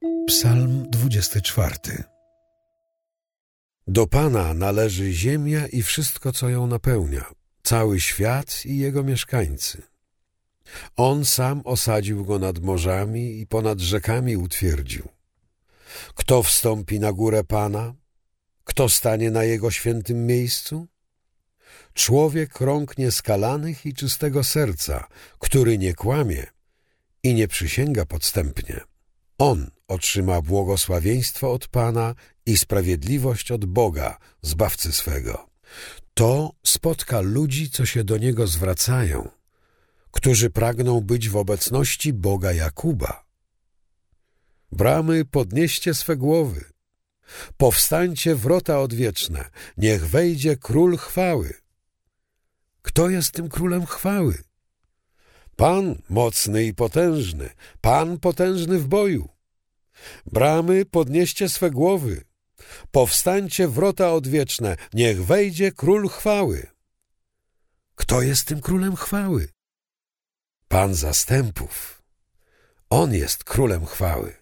Psalm 24. Do Pana należy ziemia i wszystko, co ją napełnia, cały świat i jego mieszkańcy. On sam osadził go nad morzami i ponad rzekami utwierdził. Kto wstąpi na górę Pana? Kto stanie na Jego świętym miejscu? Człowiek rąk nieskalanych i czystego serca, który nie kłamie i nie przysięga podstępnie. On otrzyma błogosławieństwo od Pana i sprawiedliwość od Boga, Zbawcy swego. To spotka ludzi, co się do Niego zwracają, którzy pragną być w obecności Boga Jakuba. Bramy, podnieście swe głowy. Powstańcie, wrota odwieczne, niech wejdzie Król chwały. Kto jest tym Królem chwały? Pan mocny i potężny, Pan potężny w boju. Bramy, podnieście swe głowy. Powstańcie, wrota odwieczne, niech wejdzie Król chwały. Kto jest tym Królem chwały? Pan zastępów. On jest Królem chwały.